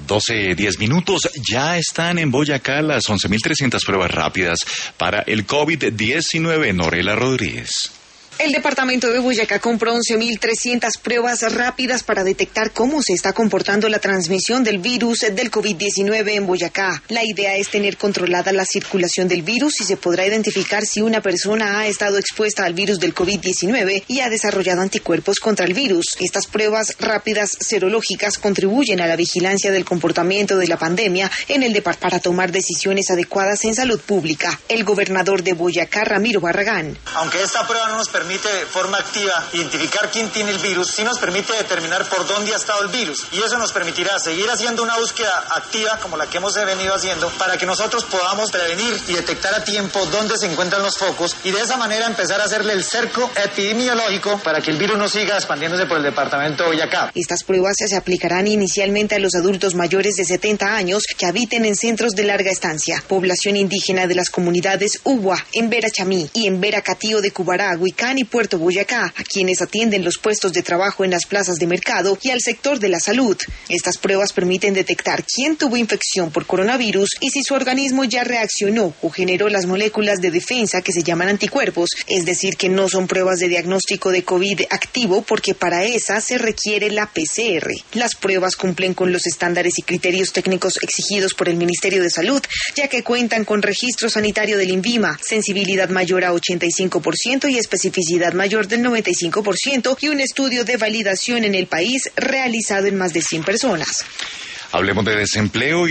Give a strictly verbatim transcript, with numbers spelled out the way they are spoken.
doce, diez minutos. Ya están en Boyacá las once mil trescientas pruebas rápidas para el COVID diecinueve. Norela Rodríguez. El departamento de Boyacá compró once mil trescientas pruebas rápidas para detectar cómo se está comportando la transmisión del virus del COVID diecinueve en Boyacá. La idea es tener controlada la circulación del virus y se podrá identificar si una persona ha estado expuesta al virus del COVID diecinueve y ha desarrollado anticuerpos contra el virus. Estas pruebas rápidas serológicas contribuyen a la vigilancia del comportamiento de la pandemia en el departamento para tomar decisiones adecuadas en salud pública. El gobernador de Boyacá, Ramiro Barragán. Aunque esta prueba no nos permite permite de forma activa identificar quién tiene el virus, sí nos permite determinar por dónde ha estado el virus, y eso nos permitirá seguir haciendo una búsqueda activa como la que hemos venido haciendo para que nosotros podamos prevenir y detectar a tiempo dónde se encuentran los focos y de esa manera empezar a hacerle el cerco epidemiológico para que el virus no siga expandiéndose por el departamento de Boyacá. Estas pruebas se aplicarán inicialmente a los adultos mayores de setenta años que habiten en centros de larga estancia, población indígena de las comunidades Uwa, en Verachamí y en Veracatío de Cubará, Huicán y Puerto Boyacá, a quienes atienden los puestos de trabajo en las plazas de mercado y al sector de la salud. Estas pruebas permiten detectar quién tuvo infección por coronavirus y si su organismo ya reaccionó o generó las moléculas de defensa que se llaman anticuerpos, es decir, que no son pruebas de diagnóstico de COVID activo porque para esa se requiere la P C R. Las pruebas cumplen con los estándares y criterios técnicos exigidos por el Ministerio de Salud, ya que cuentan con registro sanitario del INVIMA, sensibilidad mayor a ochenta y cinco por ciento y especificidad mayor del noventa y cinco por ciento y un estudio de validación en el país realizado en más de cien personas. Hablemos de desempleo.